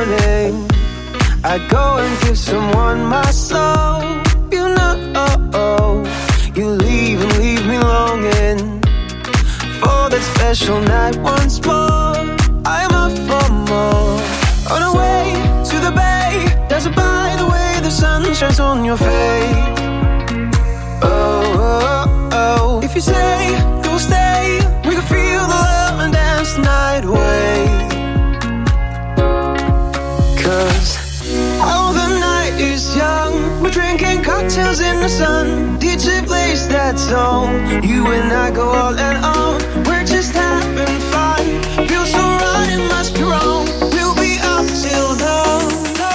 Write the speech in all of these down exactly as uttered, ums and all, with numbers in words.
morning, I go and give someone my soul. You know, you leave and leave me longing for that special night once more. I'm up for more. On our way to the bay, there's a by the way the sun shines on your face. Oh, oh, oh. If you say you'll stay, we can feel the love and dance the night away. Cause oh, the night is young, we're drinking cocktails in the sun. D J plays that song, you and I go all and on. We're just having fun, feels so right, it must be wrong. We'll be up till dawn.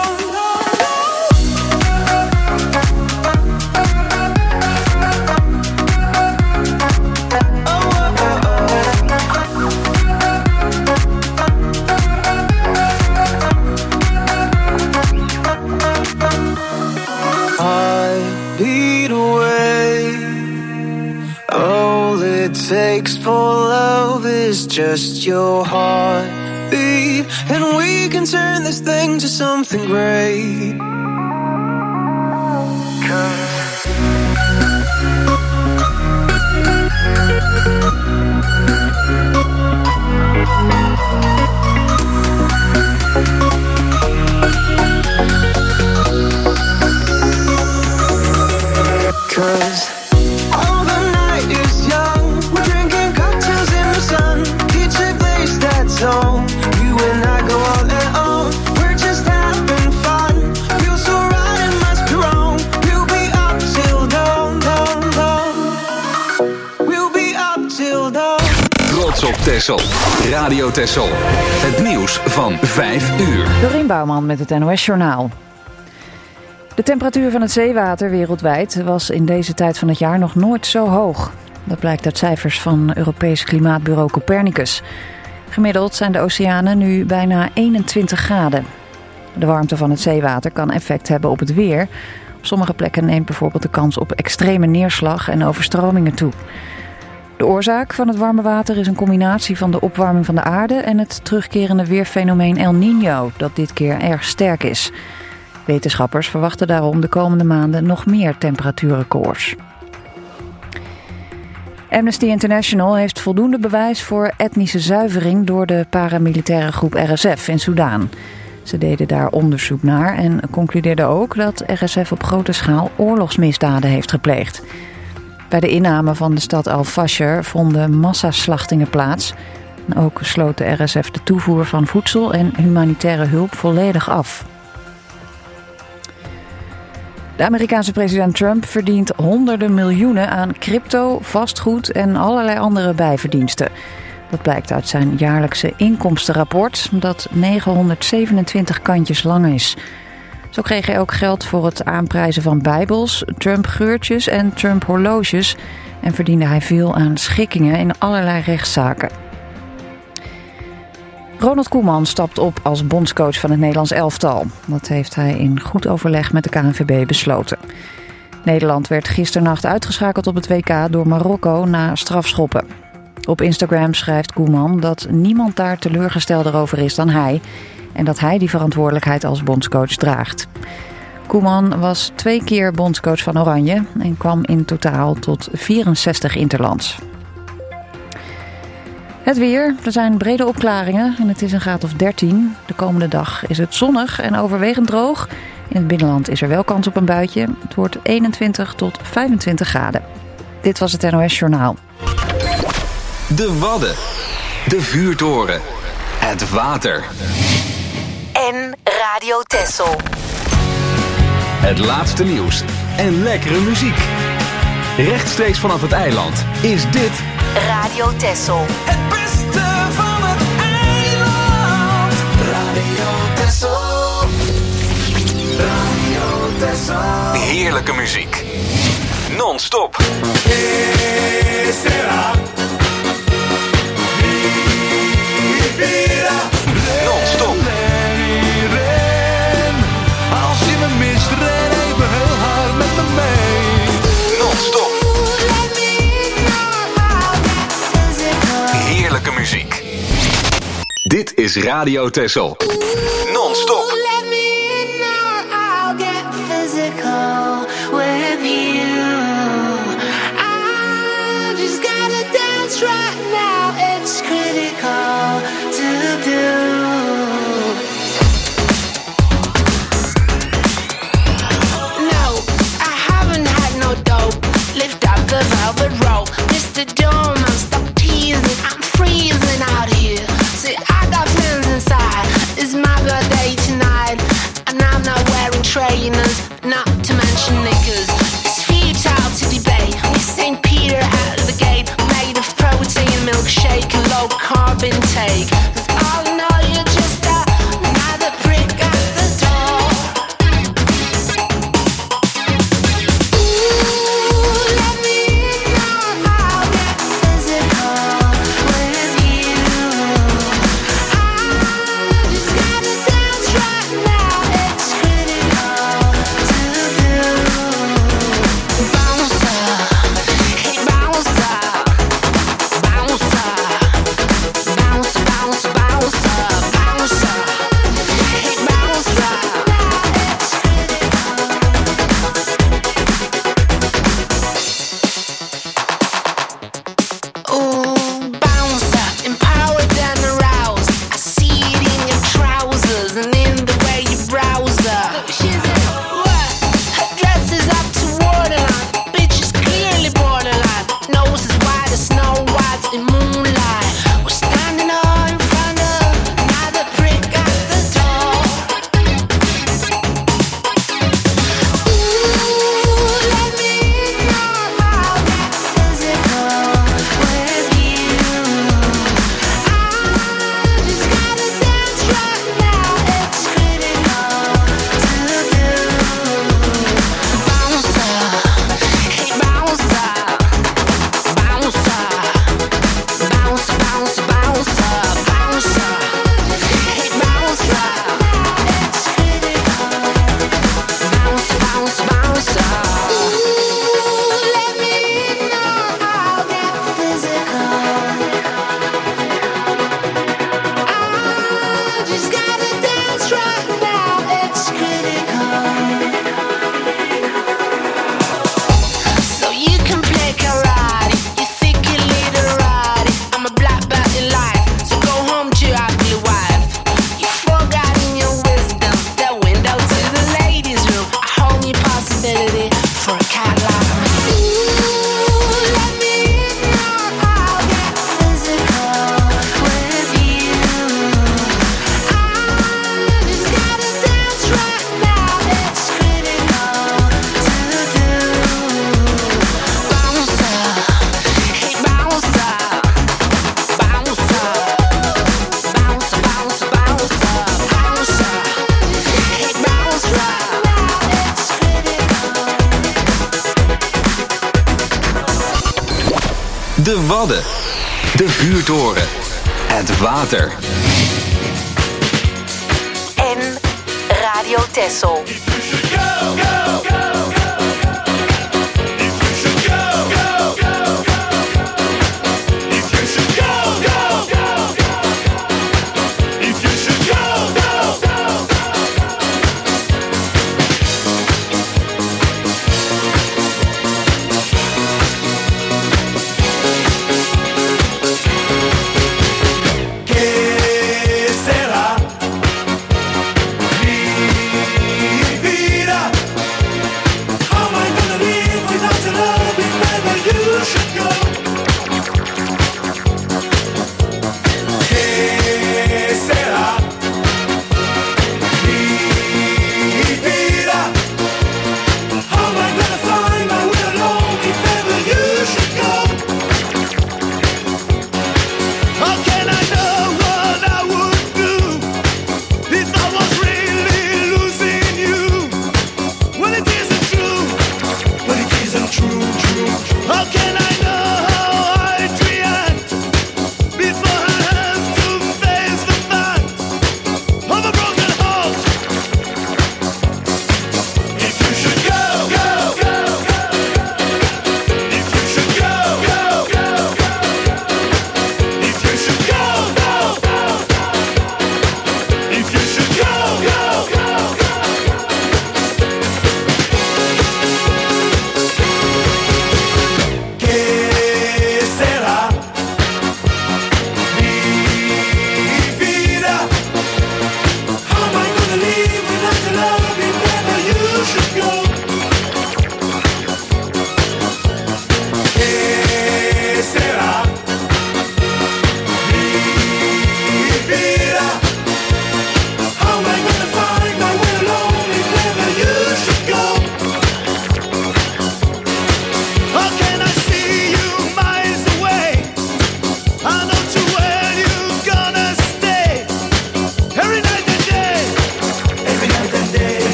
Takes for love is just your heartbeat, and we can turn this thing to something great. Cause song, you and I go all and on. We're just having fun, feels so right, it must be wrong. We'll be up till dawn, dawn, dawn. We'll be up till dawn. Trots op Texel. Radio Texel. Het nieuws van vijf uur. Dorien Bouwman met het N O S Journaal. De temperatuur van het zeewater wereldwijd was in deze tijd van het jaar nog nooit zo hoog. Dat blijkt uit cijfers van Europees Klimaatbureau Copernicus. Gemiddeld zijn de oceanen nu bijna eenentwintig graden. De warmte van het zeewater kan effect hebben op het weer. Op sommige plekken neemt bijvoorbeeld de kans op extreme neerslag en overstromingen toe. De oorzaak van het warme water is een combinatie van de opwarming van de aarde en het terugkerende weerfenomeen El Niño, dat dit keer erg sterk is. Wetenschappers verwachten daarom de komende maanden nog meer temperatuurrecords. Amnesty International heeft voldoende bewijs voor etnische zuivering door de paramilitaire groep R S F in Soedan. Ze deden daar onderzoek naar en concludeerden ook dat R S F op grote schaal oorlogsmisdaden heeft gepleegd. Bij de inname van de stad Al-Fasher vonden massaslachtingen plaats. En ook sloot de R S F de toevoer van voedsel en humanitaire hulp volledig af. De Amerikaanse president Trump verdient honderden miljoenen aan crypto, vastgoed en allerlei andere bijverdiensten. Dat blijkt uit zijn jaarlijkse inkomstenrapport, dat negenhonderdzevenentwintig kantjes lang is. Zo kreeg hij ook geld voor het aanprijzen van bijbels, Trump-geurtjes en Trump-horloges en verdiende hij veel aan schikkingen in allerlei rechtszaken. Ronald Koeman stapt op als bondscoach van het Nederlands elftal. Dat heeft hij in goed overleg met de K N V B besloten. Nederland werd gisternacht uitgeschakeld op het W K door Marokko na strafschoppen. Op Instagram schrijft Koeman dat niemand daar teleurgestelder over is dan hij en dat hij die verantwoordelijkheid als bondscoach draagt. Koeman was twee keer bondscoach van Oranje en kwam in totaal tot vierenzestig interlands. Het weer, er zijn brede opklaringen en het is een graad of dertien. De komende dag is het zonnig en overwegend droog. In het binnenland is er wel kans op een buitje. Het wordt eenentwintig tot vijfentwintig graden. Dit was het N O S Journaal. De Wadden, de vuurtoren, het water. En Radio Texel. Het laatste nieuws en lekkere muziek. Rechtstreeks vanaf het eiland is dit Radio Texel. Het beste van het eiland. Radio Texel. Radio Texel. Heerlijke muziek. Non-stop. Non-stop. Als je me mist, ren even heel hard met me mee. Non-stop. Heerlijke muziek. Dit is Radio Texel. Non-stop. non-stop. Let me know, I'll get physical with you. I just gotta dance right now. It's critical to do. The velvet rope, Mister Doorman, stop teasing. I'm freezing out here. See, I got friends inside. It's my birthday tonight, and I'm not wearing trainers, not to mention knickers. It's futile to debate. We Saint Peter out of the gate, made of protein, milkshake, and low carb intake. 'Cause all I know, you're just a, another prick at the door. De Wadden. De vuurtoren. Het water. En Radio Texel. Mi vida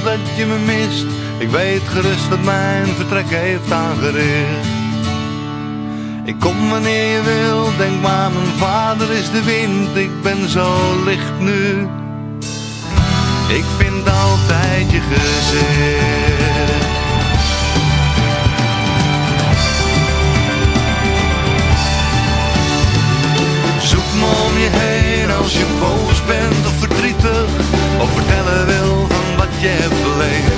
dat je me mist. Ik weet gerust wat mijn vertrek heeft aangericht. Ik kom wanneer je wil, denk maar mijn vader is de wind. Ik ben zo licht nu, ik vind altijd je gezicht. Zoek me om je heen als je boos bent of verdrietig, of vertellen wil van wat je hebt beleefd.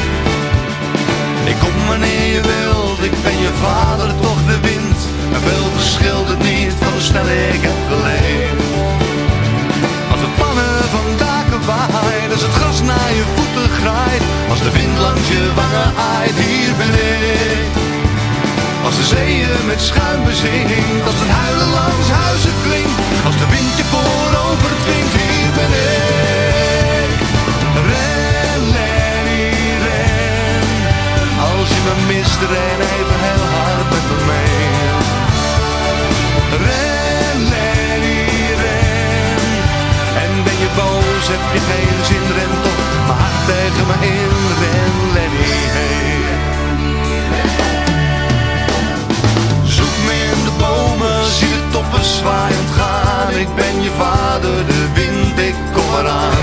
Ik kom wanneer je wilt, ik ben je vader, toch de wind. En veel verschilt het niet van hoe snel ik heb geleefd. Als het pannen van daken waait, als het gras naar je voeten graait, als de wind langs je wangen aait, hier ben ik. Als de zeeën met schuim bezinkt, als het huilen langs huizen klinkt, als de wind je voorover dwingt, hier ben ik. Ren, Lenny, ren. Als je me mist, ren even heel hard met me mee. Ren, Lenny, ren. En ben je boos, heb je geen zin, ren toch maar hard tegen me in. Ren, Lenny, hey. Zoek me in de bomen, zie de toppen zwaaiend gaan. Ik ben je vader, de wind, ik kom eraan.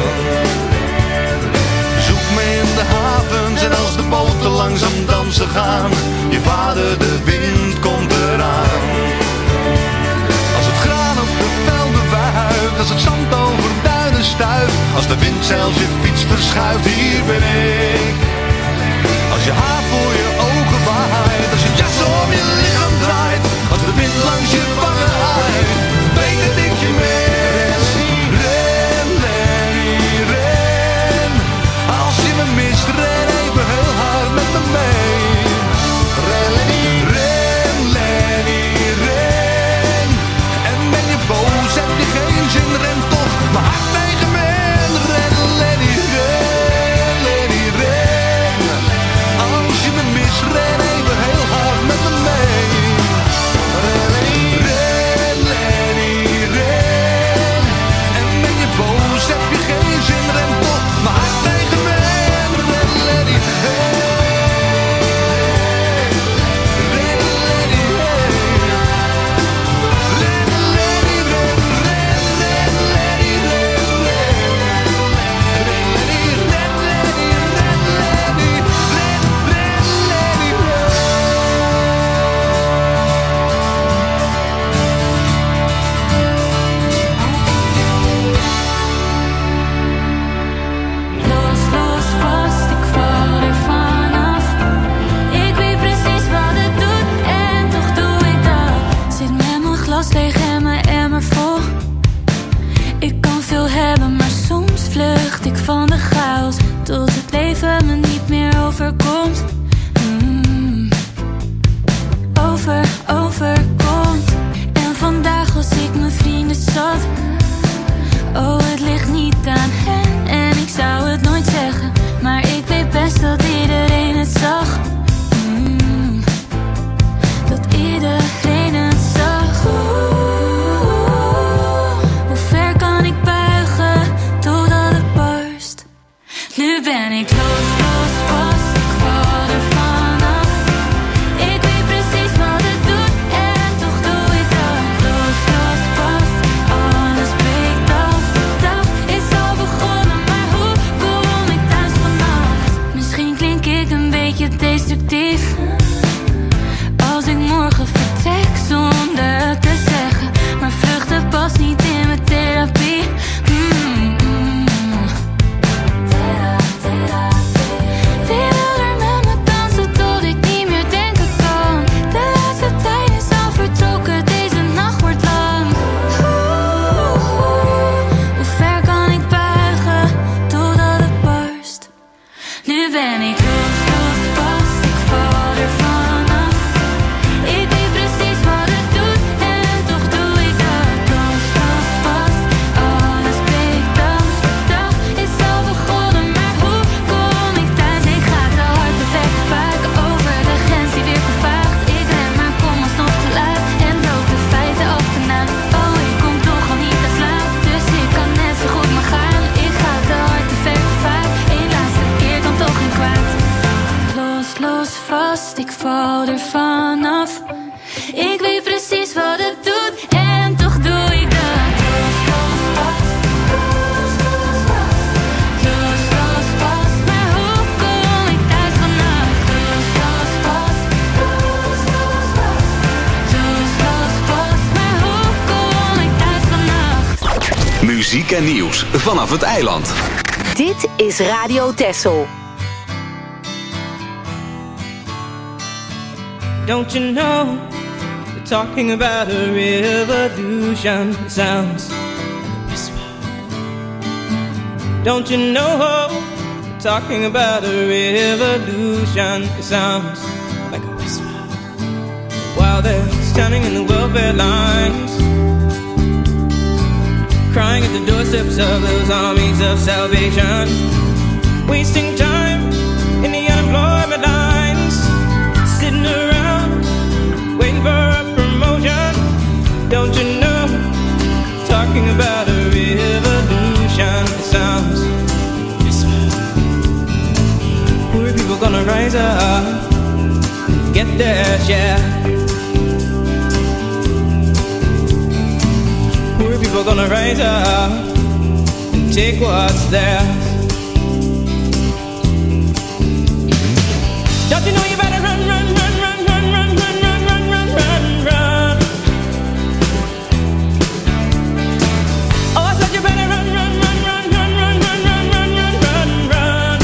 Zoek me in de havens en als de boten langzaam dansen gaan. Je vader, de wind, komt eraan. Als het graan op de velden wuift, als het zand over duinen stuift, als de wind zelfs je fiets verschuift, hier ben ik. Als je haar voor je ogen waait, als je jas om je lichaam draait, als de wind langs je wangen aait, weet dat ik je mis. Ren, Lenny, ren. Als je me mist, ren even heel hard met me mee. Ren, Lenny, ren, Lenny, ren. En ben je boos, heb je geen zin, ren toch maar hard tegen me in. Ren, Lenny, ren, Lenny, ren. Als je me mist, ren even heel hard met me mee. Ren, ren, Lenny, ren. En ben je boos, heb je geen zin, ren toch maar hard tegen me in. Ren, Lenny, hey. Ren, Lenny, hey. Ren, Lenny, ren, ren, ren, Lenny, ren, ren. Ren, Lenny, ren, Lenny, ren, Lenny, ren, ren, Lenny, ren. Los, los, vast, ik val er vanaf. Ik weet precies wat het doet en toch doe ik dat. Zit met mijn glas leeg en mijn emmer vol. Ik kan veel hebben, maar soms vlucht ik van de chaos, tot het leven me niet meer overkomt. Mm. Over, overkomt. En vandaag was ik mijn vrienden zat. Oh, het ligt niet aan hen en ik zou het nooit zeggen, maar ik weet best dat iedereen het zag. Mm. Dat iedereen het zag. Oeh, hoe ver kan ik buigen totdat het barst? Nu ben ik los, los, vast, ik val er vanaf. Ik weet precies wat het doet en toch doe ik dat. Los, los, vast, alles breekt af. De dag is al begonnen, maar hoe kom ik thuis vannacht? Misschien klink ik een beetje destructief als ik morgen vertrek zonder het te zeggen, maar vluchten past niet in mijn therapie. Mm, mm. Wie wil er met me dansen tot ik niet meer denken kan? De laatste tijd is al vertrokken, deze nacht wordt lang. Oeh, hoe ver kan ik buigen totdat het barst? Nu ben ik los, los, vast, ik val er vanaf. Ik weet precies wat het doet en toch doe ik dat. Los, los, vast, alles breekt af. De dag is al begonnen, maar hoe kom ik thuis? Ik ga te hard, de weg vaak over de grens die weer vervaagt. Ik ren, maar kom alsnog te laat en loop de feiten achterna. Oh, ik kom toch al niet te slaap, dus ik kan net zo goed maar gaan. Ik ga te hard, te ver, te vaak. Eén laatste keer kan vast, ik val er vanaf. Ik weet precies wat het doet en toch doe ik dat. Los, los, vast. Los, los, vast. Maar hoe kom ik thuis vannacht? Los, los, vast. Los, los, vast. Los, los, vast. Maar hoe kom ik thuis vannacht? Muziek en nieuws vanaf het eiland. Dit is Radio Texel. Don't you know, they're talking about a revolution. It sounds like a whisper. Don't you know, they're talking about a revolution. It sounds like a whisper. While they're standing in the welfare lines, crying at the doorsteps of those armies of salvation, wasting time in the unemployment lines, sitting around waiting for a promotion. Don't you know, talking about a revolution. It sounds whisper. Poor people gonna rise up and get their share. Poor people gonna rise up and take what's theirs. Don't you know you better run, run, run, run, run, run, run, run, run, run, run, run. Oh, I said you better run, run, run, run, run, run, run, run, run, run, run, run.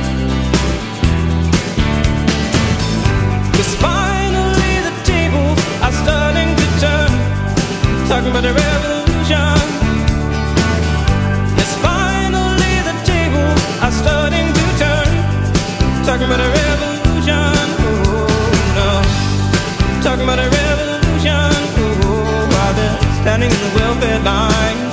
'Cause finally the tables are starting to turn, talking about a revolution. Yes, finally the tables are starting to turn, talking about a revolution. Oh no, talking about a revolution. Oh, while they're standing in the welfare lines,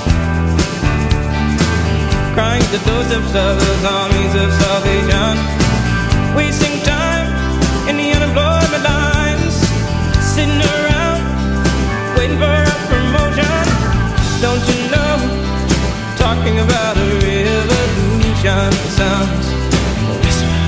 crying at the doorsteps of those armies of salvation, wasting time in the unemployment lines, sitting around waiting for a promotion. Don't you know, talking about a revolution. It sounds a whisper.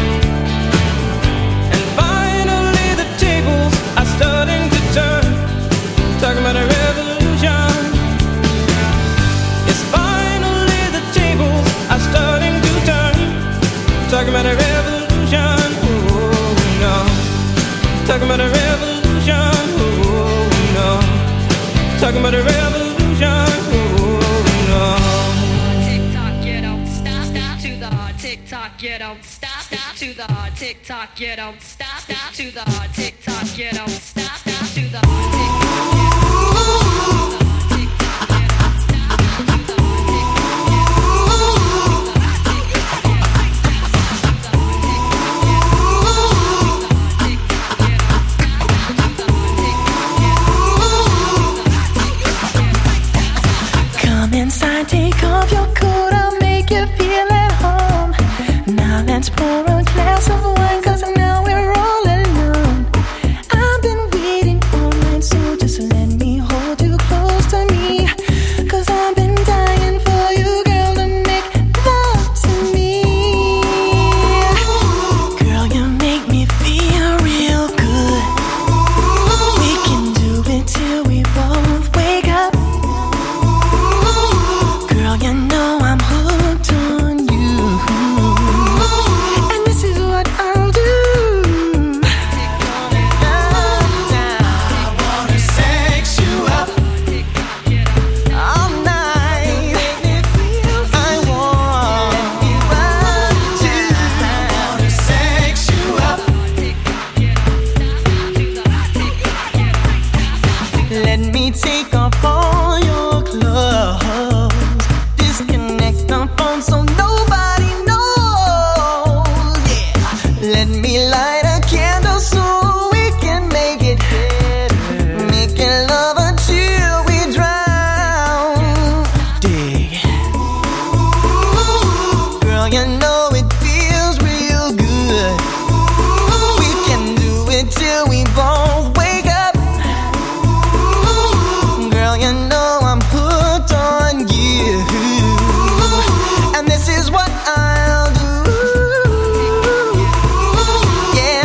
And finally the tables are starting to turn, talking about a revolution. Yes, finally the tables are starting to turn, talking about a revolution. Oh no, talking about a revolution. Oh no, talking about a revolution. Oh no. Tick-tock, you don't stop, stop to the hard tick-tock, you don't stop, stop to the hard tick-tock, you don't stop, stop to the hard tick-tock, you don't stop, stop to the hard inside, take off your coat, I'll make you feel at home. Now let's pour a glass of wine, 'cause now we're all alone. I've been waiting all night, so just let me hold you close to me, 'cause I've been dying for you, girl, to make love to me. Girl, you make me feel real good. We can do it till we both wake up. You know I'm hooked on you, and this is what I'll do. I wanna sex you up all night. I want you to. I wanna sex you up. Let me take off all your clothes. Disconnect the phone so nobody knows. Yeah, let me light a candle so we can make it better. Making love until we drown. Dig. Girl, you know it feels real good. We can do it till we both wake up. Girl, you know I'm hooked on you, and this is what I'll do. Yeah.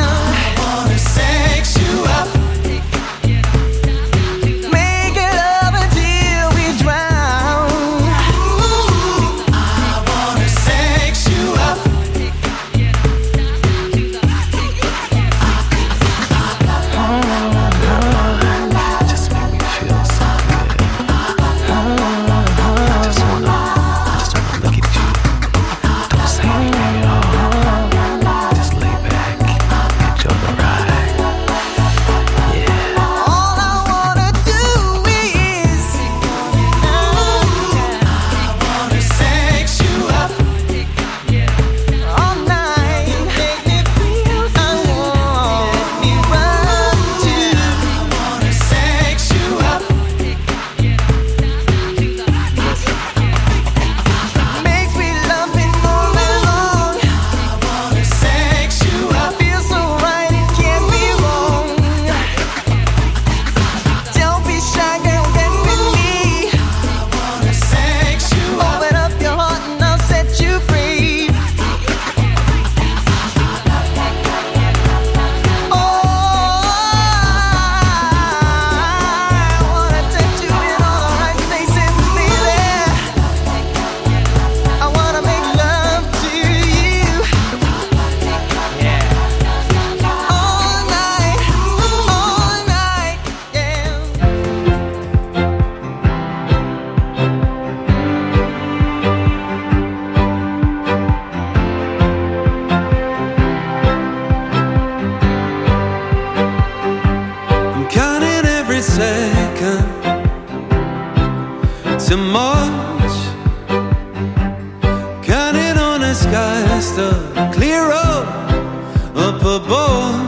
too much. Counting on the skies to clear up up above.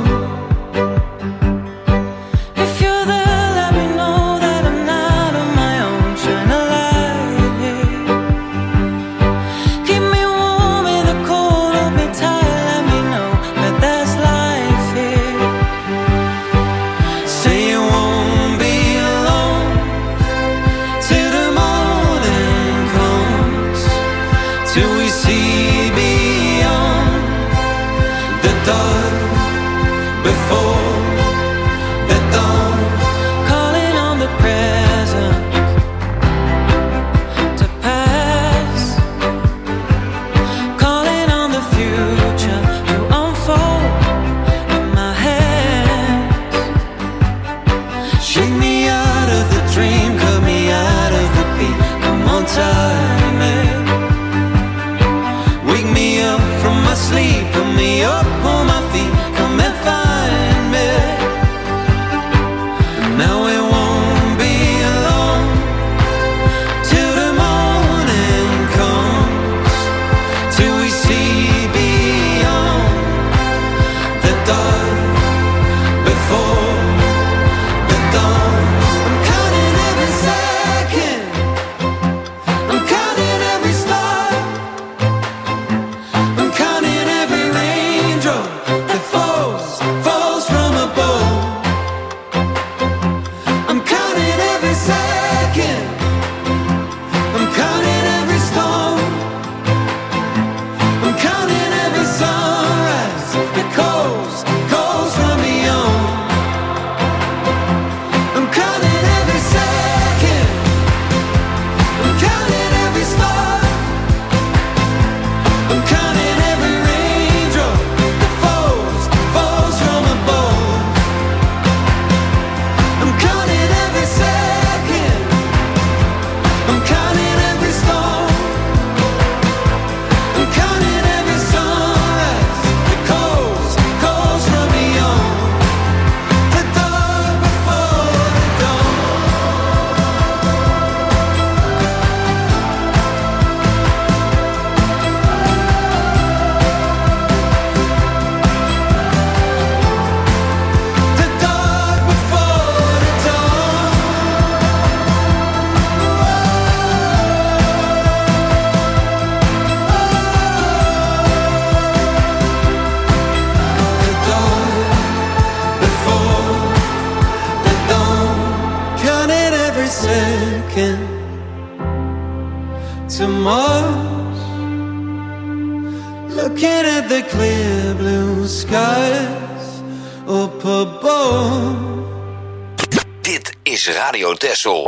Radio Texel.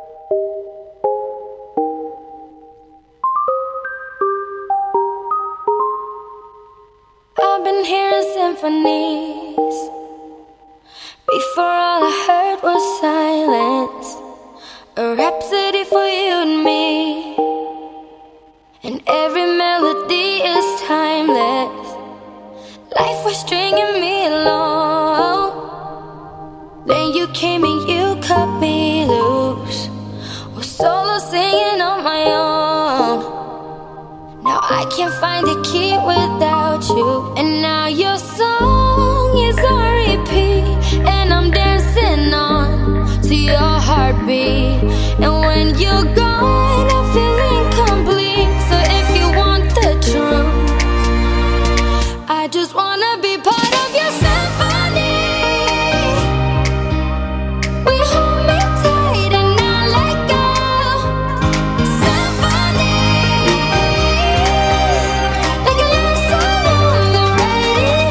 I've been hearing symphonies. Before all I heard was silence. A rhapsody for you and me. And every melody is timeless. Life was stringing me along. Then you came and you cut me loose. Was solo singing on my own. Now I can't find a key without you. And now your song is on repeat. And I'm dancing on to your heartbeat. And when you're gone, I feel incomplete. So if you want the truth, I just wanna be part of your symphony. Like a love song on the radio.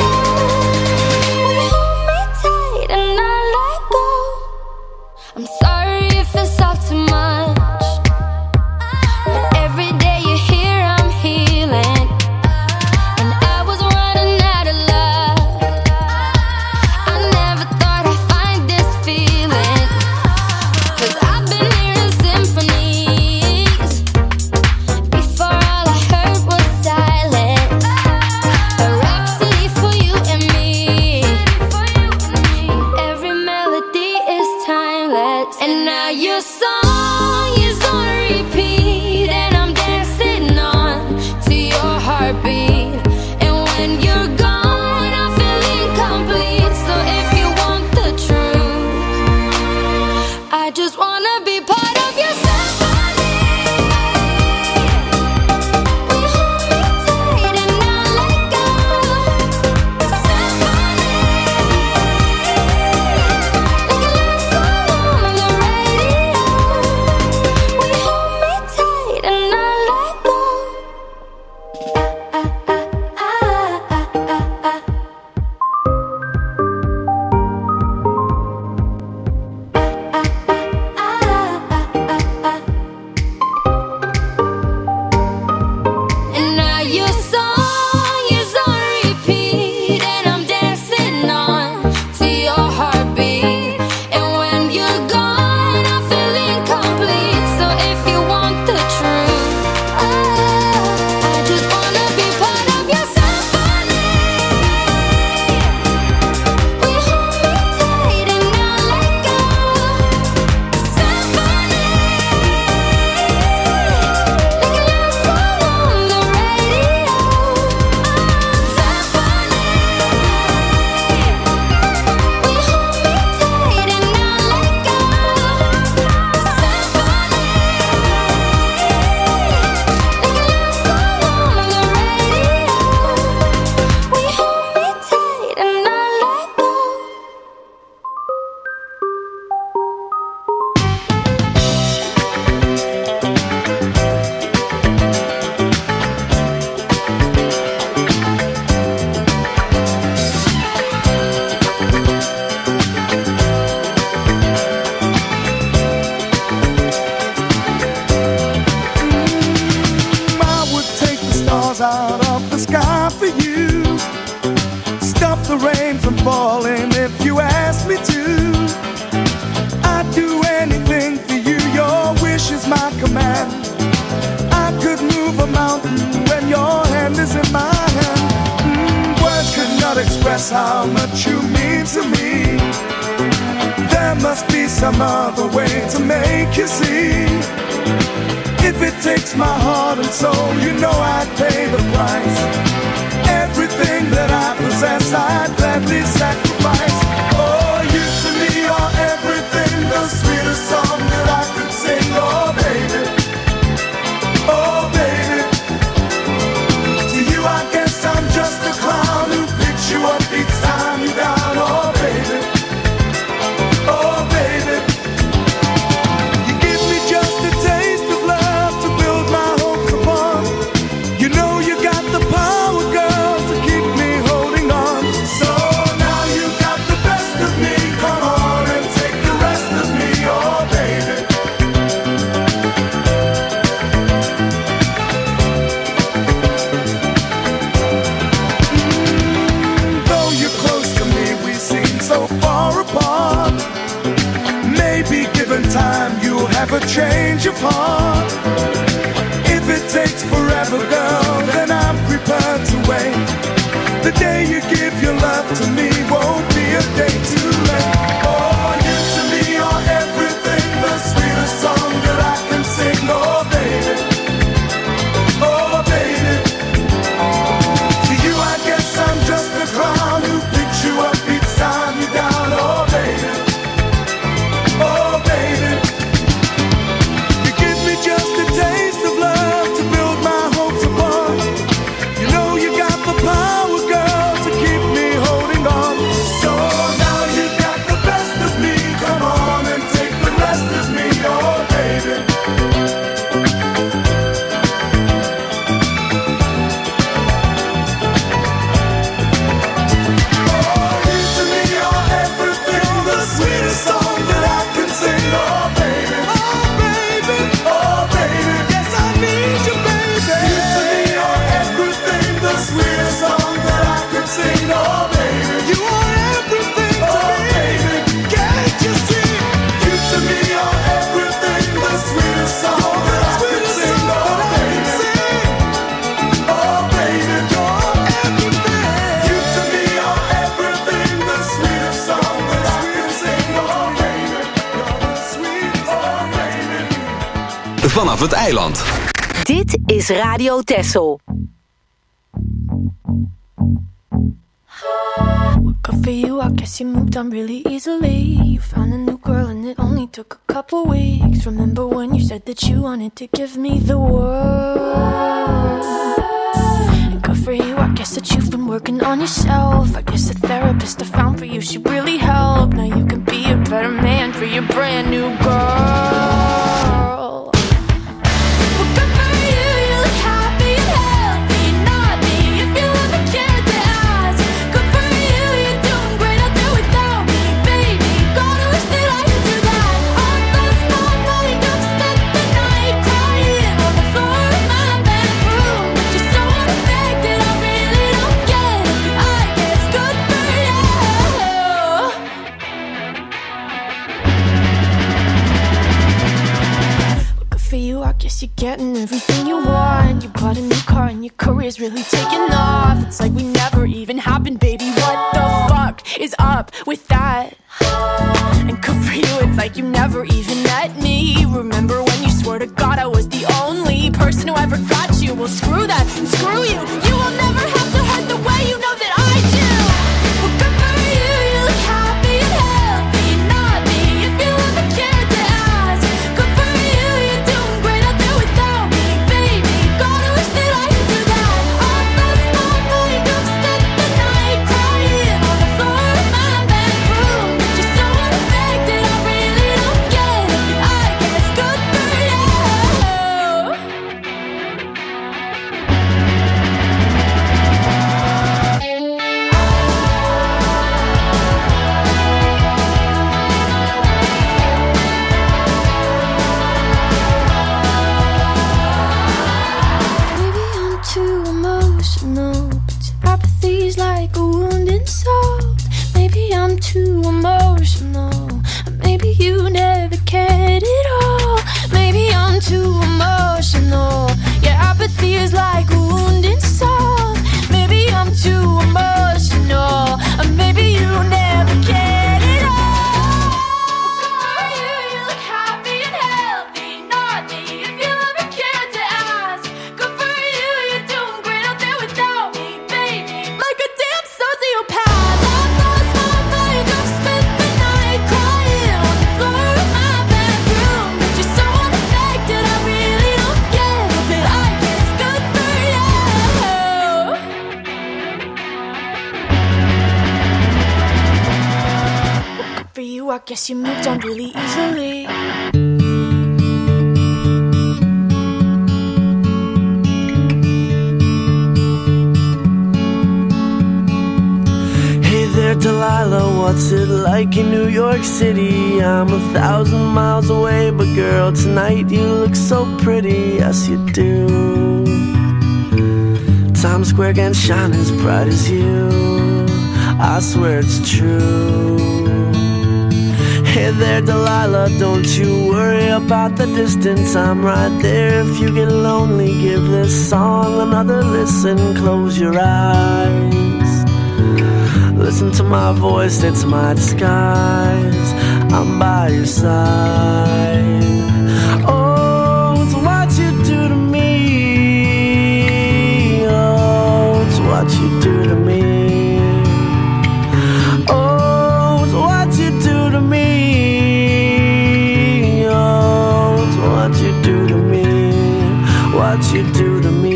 express how much you mean to me. There must be some other way to make you see. If it takes my heart and soul, you know I'd pay the price. Everything that I possess, I'd gladly sacrifice. Oh, you to me are everything, the sweetest song that I could sing. Oh, baby, oh, baby. To you I guess I'm just a clown who picks you up each time you're down. Oh, baby, oh, baby. You give me just a taste of love to build my hopes upon. You know you got the power, girl, to keep me holding on. So now you got the best of me. Come on and take the rest of me, oh, baby. Mm, though you're close to me, we seem so far apart. Maybe given time, you'll have a change of heart. If it takes forever, girl, then I'm prepared to wait. The day you give your love to me won't be a day too late. Oh, you to me are everything, the sweetest song that I can sing. Oh, baby, oh, baby. To you I guess I'm just a clown who picks you up each time you're down. Oh, baby, oh, baby. You give me just a taste of love to build my hopes upon. You know you got the power, girl, to keep me holding on. So now you got the best of me. Come on and take the rest of me, oh, baby. Oh, you to me are everything, the sweetest song that I can sing. Oh, baby, oh, baby, oh, baby. Yes, I need you, baby. You to me are everything, the sweetest song that I can sing. Oh, baby, you are everything to oh, me. Baby, can't you see? You to me are everything, the sweetest song that I can sing. Oh, baby, oh, baby, you're everything. You to me are everything, the sweetest song that I can sing. Oh, baby, you're the sweetest, oh, baby. Vanaf het eiland. Dit is Radio Texel. Good for you, I guess you moved on really easily. You found a new girl and it only took a couple weeks. Remember when you said that you wanted to give me the world? And good for you, I guess that you've been working on yourself. I guess the therapist I found for you, she really helped. Now you can be a better man for your brand new girl. Well, good for you, you look happy and healthy, not me. If you ever cared to ask, good for you, you're doing great out there without me, baby. Gotta wish that I could do that. On last night, I've spent the night crying on the floor of my bedroom. But you're so unaffected, I really don't get it. I guess good for you. Good for you, I guess you're getting everything you want. You bought a new car and your career's really taking off. It's like we never even happened, baby. What the fuck is up with that? And good for you, it's like you never even met me. Remember when you swore to God I was the only person who ever got you? Well, screw that and screw you. You will never have to hurt the way you know that I do. Well, good for you, you look happy and healthy, not me. If you ever cared to ask, good for you, you're doing great out there without me, baby. Gotta wish that I could do that. On last night, I've spent the night crying on the floor of my bedroom. But you're so unaffected, I really don't get it. I guess good for you. Maybe I'm too emotional, but your apathy's like a wounded soul. Maybe I'm too emotional, maybe you never cared at all. Maybe I'm too emotional, your apathy is like a wounded soul. Maybe I'm too emotional, I guess you moved on really easily. Delilah, what's it like in New York City? I'm a thousand miles away, but girl, tonight you look so pretty, yes you do. Times Square can't shine as bright as you, I swear it's true. Hey there, Delilah, don't you worry about the distance, I'm right there. If you get lonely, give this song another listen, close your eyes. Listen to my voice, it's my disguise, I'm by your side. Oh, it's what you do to me. Oh, it's what you do to me. Oh, it's what you do to me. Oh, it's what you do to me. What you do to me.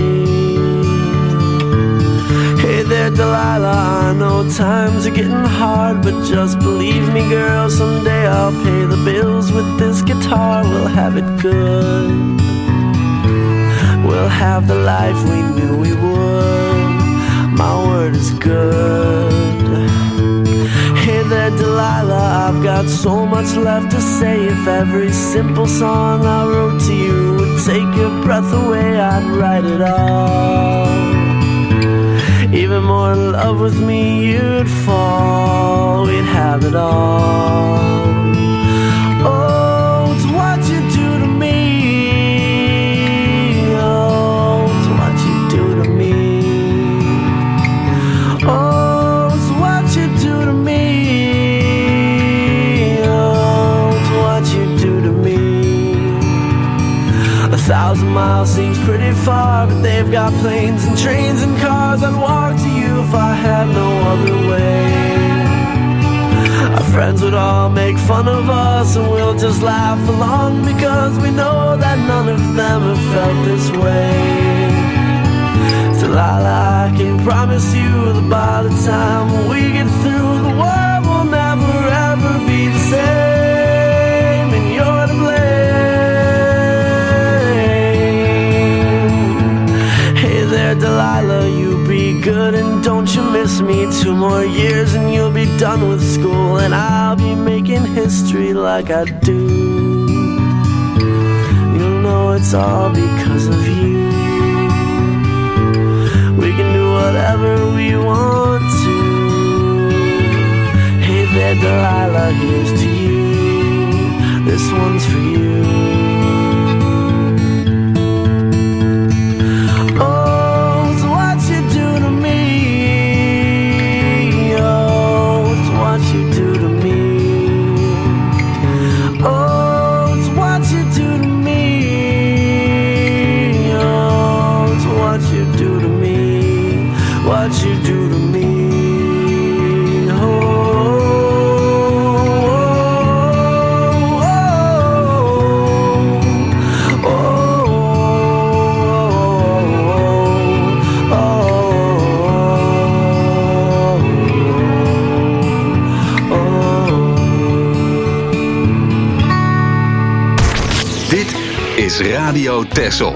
Hey there, Delilah, I know times are getting hard, but just believe me, girl, someday I'll pay the bills with this guitar. We'll have it good. We'll have the life we knew we would. My word is good. Hey there, Delilah, I've got so much left to say. If every simple song I wrote to you would take your breath away, I'd write it all. Even more in love with me you'd fall, we'd have it all. Oh, it's what you do to me. Oh, it's what you do to me. Oh, it's what you do to me. Oh, it's what you do to me. A thousand miles seems pretty far, but they've got planes and trains and cars. I'd walk to you if I had no other way. Our friends would all make fun of us, and we'll just laugh along, because we know that none of them have felt this way. Delilah, I can promise you that by the time we get through, the world will never ever be the same, and you're to blame. Hey there, Delilah, you be good and don't you miss me. Two more years and you'll be done with school, and I'll be making history like I do. You'll know it's all because of you. We can do whatever we want to. Hey there, Delilah, here's to you. This one's for you. What you do to me, oh, oh, oh, oh, oh, oh, oh. Dit is Radio Texel.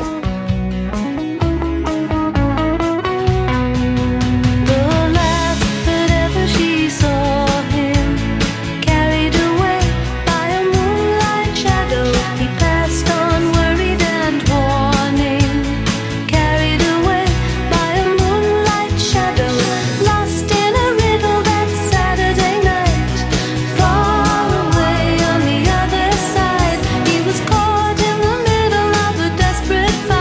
Caught in the middle of a desperate fight.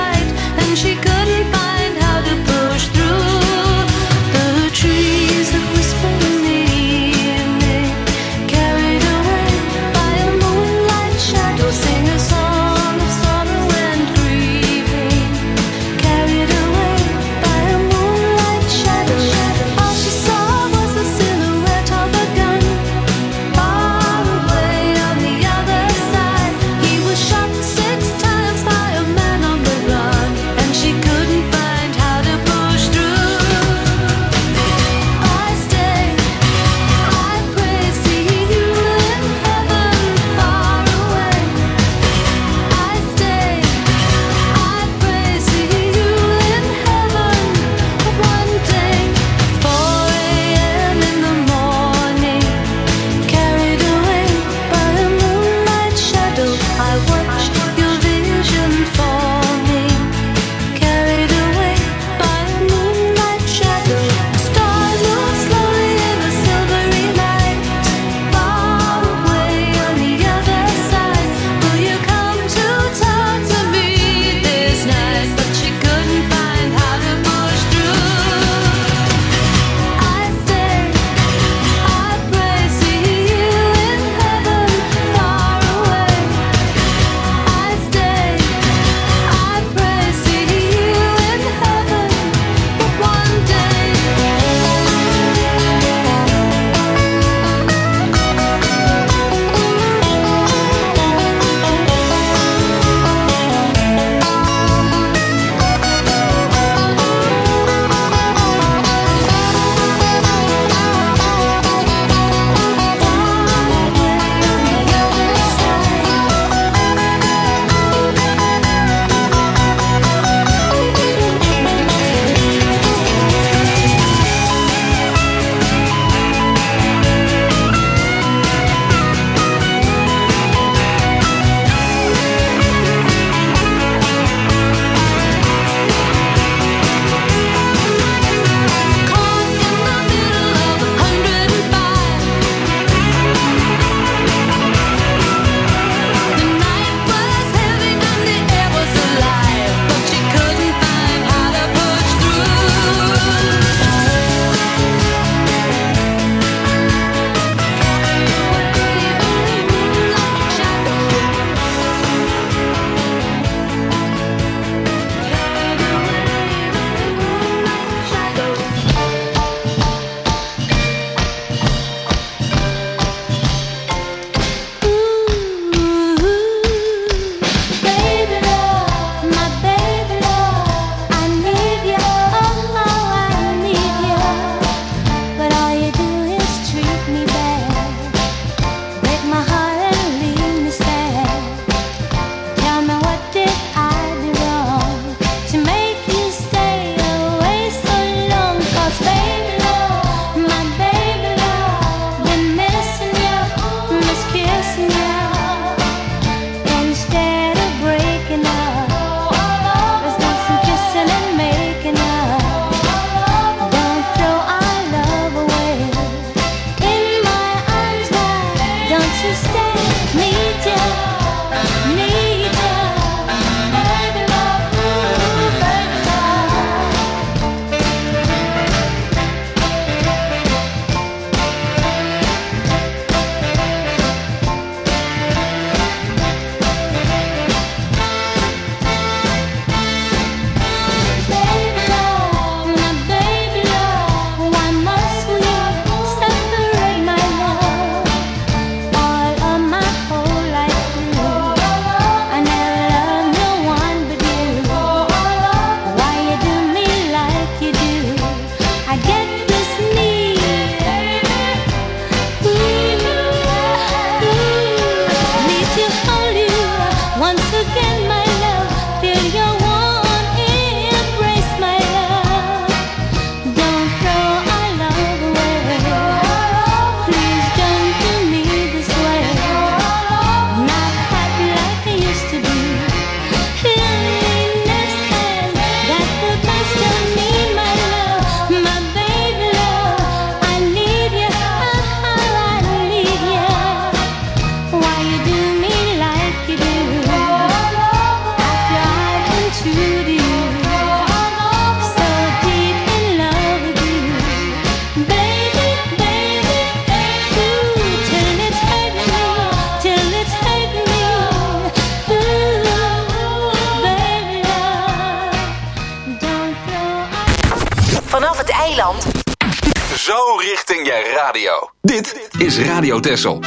richting je radio. Dit is Radio Texel.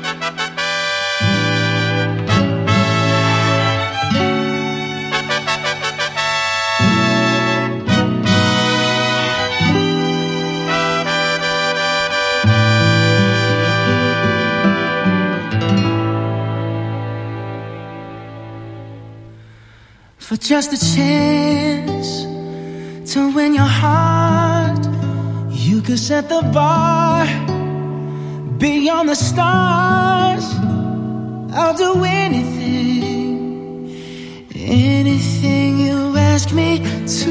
For just a chance to win your heart, you could set the bar beyond the stars. I'll do anything, anything you ask me to.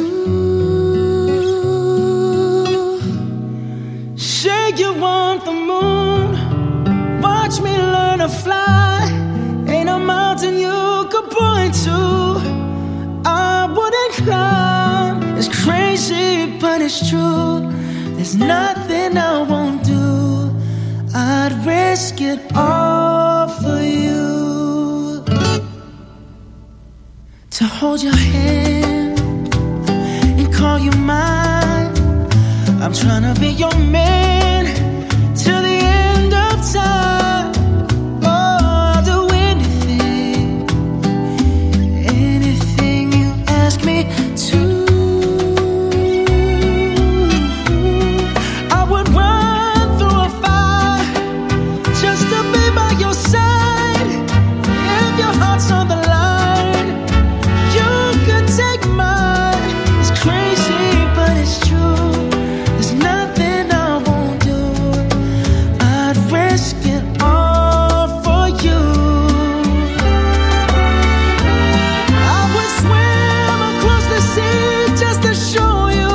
Say you want the moon, watch me learn to fly. Ain't a mountain you could point to I wouldn't climb. It's crazy, but it's true. There's nothing I won't do. I'd risk it all for you. To hold your hand and call you mine. I'm trying to be your man till the end of time. Oh, I'll do anything, anything you ask me to. I would run through a fire just to be by your side. If your heart's on the line, you could take mine. It's crazy, but it's true. There's nothing I won't do. I'd risk it all for you. I would swim across the sea just to show you.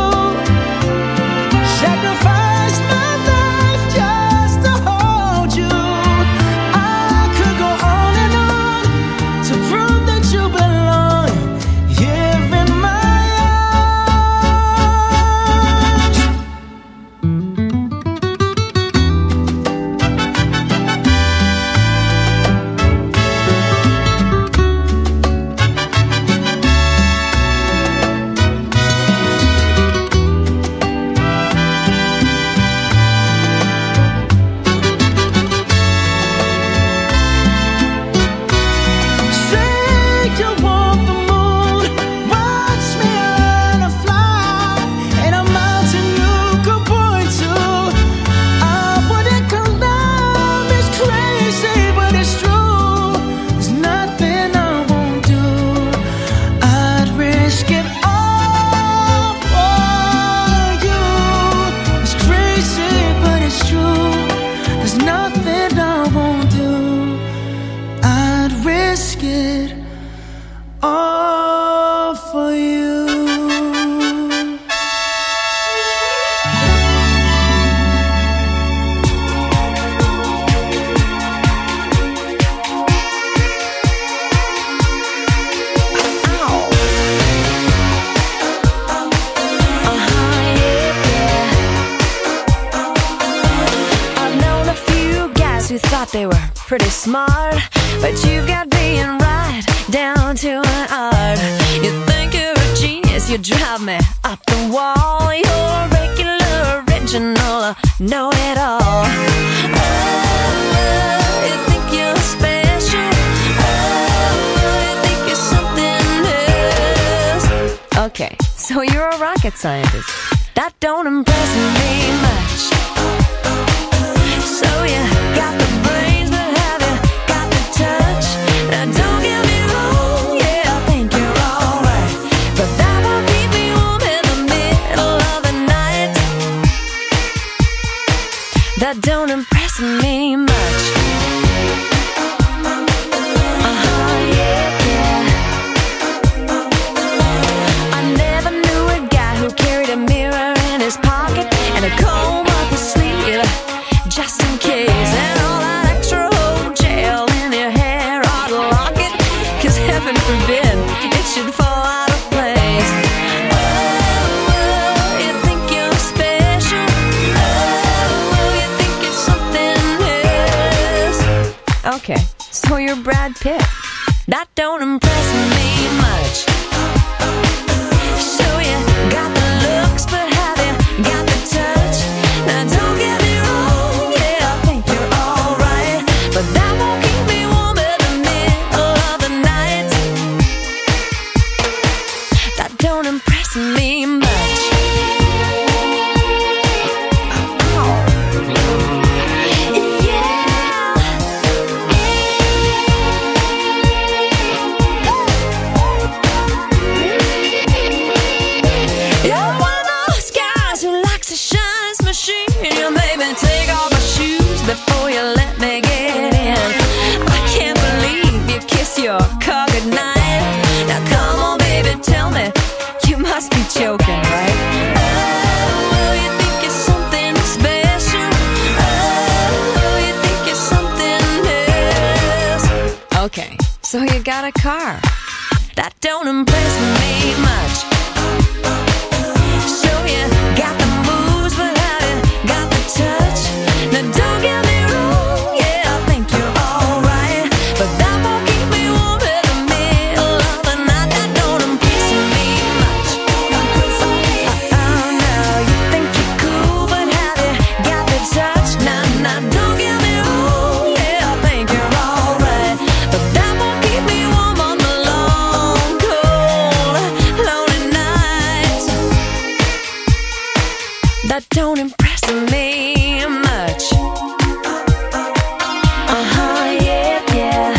Sacrifice my life just to hold you. I could go on and on to prove that you belong here in my arms. Say you want the moon, watch me learn to fly. Ain't a mountain you could point to I wouldn't climb. It's crazy, but it's true. There's nothing I won't do. I'd risk it all for you. It's crazy, but it's true. There's nothing I won't do. I'd risk it all for you. I've known a few guys who thought they were pretty smart, but you've got being right down to an art. You think you're a genius, you drive me up the wall. You're regular, original, know it all. Oh, you think you're special. Oh, you think you're something else. Okay, so you're a rocket scientist. That don't impress me much. So you got the brains, but have you got the touch? Now don't get me wrong, yeah, I think you're alright, but that won't keep me warm in the middle of the night. That don't impress me much. Uh-huh, yeah, yeah. I never knew a guy who carried a mirror in his pocket and a comb up his sleeve, just in case. And all that extra old gel in your hair ought to lock it, 'cause heaven forbid it should fall out of place. Oh, you think you're special. Oh, you think it's something else. Okay, so you're Brad Pitt. That don't impress me much. So you got the looks, but have you got the touch? Now don't get And you made me take off my shoes before you let me get in. I can't believe you kissed your car goodnight. Now come on, baby, tell me, you must be joking, right? Oh, you think you're something special. Oh, you think you're something else. Okay, so you got a car. That don't impress me much. So you got the moves, but have you got the touch? Now don't get me wrong, yeah, I think you're alright, but that won't keep me warm in the middle of the night. That don't impress me much. Oh no, you think you're cool, but have you got the touch? Now, now don't get me wrong, yeah, I think you're alright, but that won't keep me warm on the long, cold, lonely nights. That don't impress me much. Uh-huh, yeah, yeah.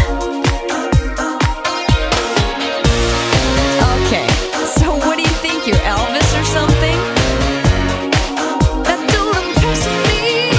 Okay, so what do you think, you're Elvis or something? That don't impress me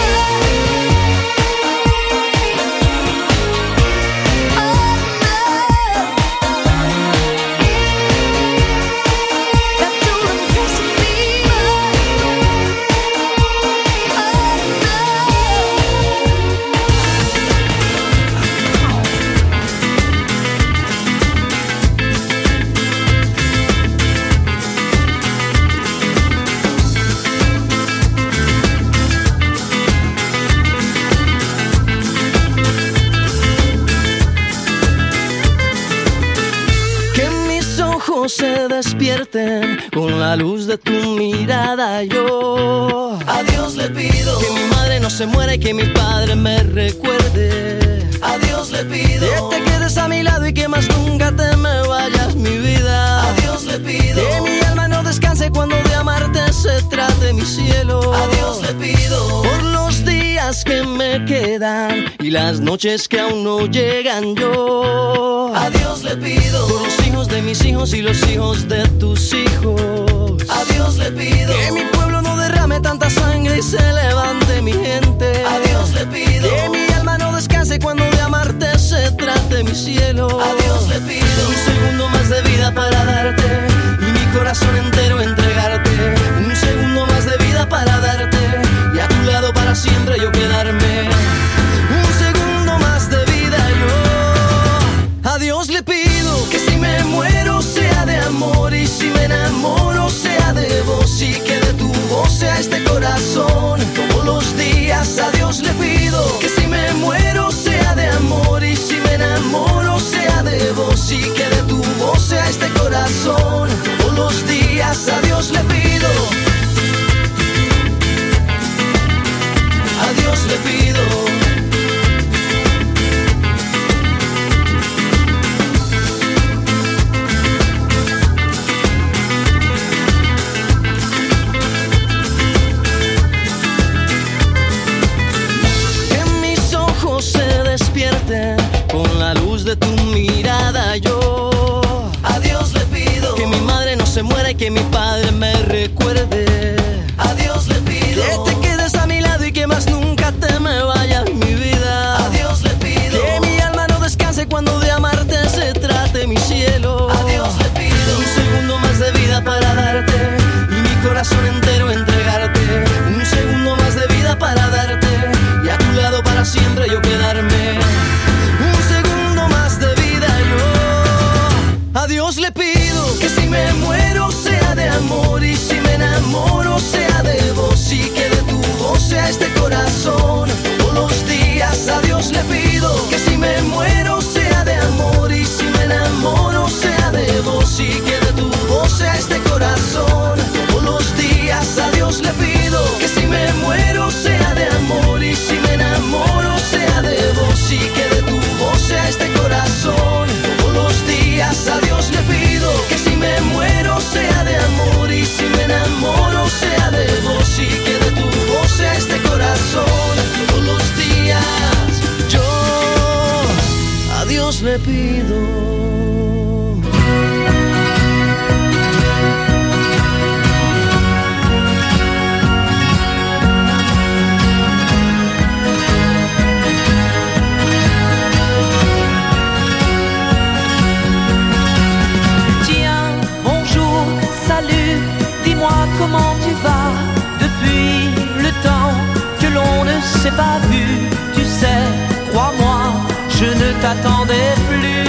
Que mis ojos se despierten con la luz de tu mirada. Yo a Dios le pido que mi madre no se muera y que mi padre me recuerde. A Dios le pido que te quedes a mi lado y que más nunca te me vayas, mi vida. A Dios le pido que mi alma no descanse cuando de amarte se trate, mi cielo. A Dios le pido por los días que me quedan y las noches que aún no llegan. Yo a Dios le pido por los hijos de mis hijos y los hijos de tus hijos. A Dios le pido que mi pueblo no derrame tanta sangre y se levante mi gente. A Dios le pido que mi alma no descanse cuando de amarte se trate, mi cielo. A Dios le pido un segundo más de vida para darte y mi corazón entero entregarte. Un segundo más de vida para darte y a tu lado para siempre yo quedarme. Un segundo más de vida yo a Dios le pido que si me muero sea de amor y si me enamoro sea de vos y que de tu voz sea este corazón. Todos los días a Dios le pido que si me muero sea de amor y si me enamoro sea de vos y que de tu voz sea este corazón. Todos los días a Dios le pido. A Dios le pido. Con la luz de tu mirada yo a Dios le pido que mi madre no se muera y que mi padre me recuerde. A Dios le pido que te quedes a mi lado y que más nunca te me vayas, mi vida. A Dios le pido que mi alma no descanse cuando de amarte se trate, mi cielo. A Dios le pido un segundo más de vida para darte y mi corazón entero entregarte. Un segundo más de vida para darte y a tu lado para siempre yo quedarme. A Dios le pido que si me muero sea de amor y si me enamoro sea de vos y que de tu voz sea este corazón. Todos los días a Dios le pido que si me muero sea de amor y si me enamoro sea de vos y que de tu voz sea este corazón. Todos los días a Dios le pido que si me muero sea de amor y si me enamoro sea de vos y que de tu voz sea este corazón. Todos los días a Dios le pido que si me muero sea de amor y si me enamoro sea de vos y que de tu voz sea este corazón. Todos los días yo a Dios le pido. s'est pas vu, tu sais, crois-moi, je ne t'attendais plus.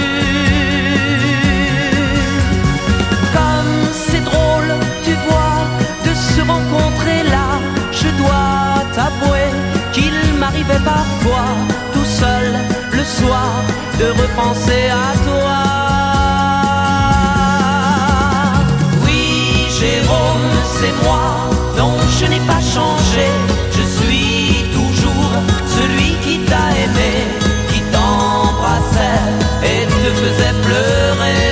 Comme c'est drôle, tu vois, de se rencontrer là, je dois t'avouer qu'il m'arrivait parfois, tout seul, le soir, de repenser à toi. Oui, Jérôme, c'est moi, non, je n'ai pas changé, je suis toujours celui qui t'a aimé, qui t'embrassait et te faisait pleurer.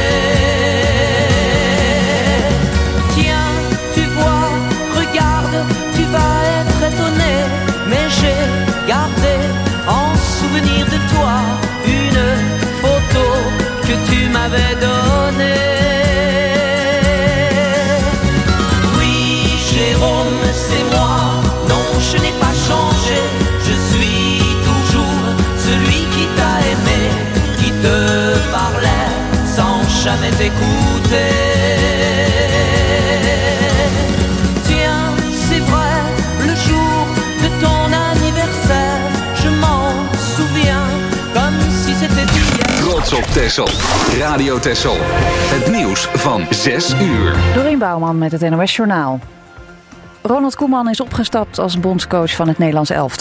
Tiens, tu vois, regarde, tu vas être étonné, mais j'ai gardé en souvenir de toi une photo que tu m'avais donnée. Oui, Jérôme, c'est moi, non, je n'ai pas changé, je suis toujours celui qui t'a aimé, qui te parlait sans jamais t'écouter. Tiens, c'est vrai, le jour de ton anniversaire, je m'en souviens comme si c'était hier. Trots op Texel. Radio Texel. Het nieuws van zes uur. Dorien Bouwman met het N O S Journaal. Ronald Koeman is opgestapt als bondscoach van het Nederlands elftal.